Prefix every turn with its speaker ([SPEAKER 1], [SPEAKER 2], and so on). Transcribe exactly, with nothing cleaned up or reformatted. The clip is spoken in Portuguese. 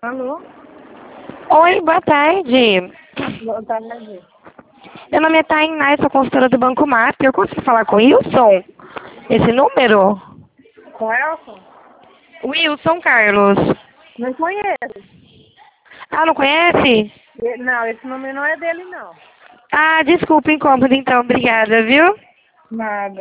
[SPEAKER 1] Alô?
[SPEAKER 2] Oi, boa tarde.
[SPEAKER 1] Boa tarde.
[SPEAKER 2] Meu nome é Tainá, sou consultora do Banco Master. Eu consigo falar com o Wilson? Esse número?
[SPEAKER 1] Com Elson?
[SPEAKER 2] Wilson Carlos.
[SPEAKER 1] Não conheço.
[SPEAKER 2] Ah, não conhece?
[SPEAKER 1] E- Não, esse nome não é dele, não.
[SPEAKER 2] Ah, desculpa, incômodo então. Obrigada, viu?
[SPEAKER 1] Nada.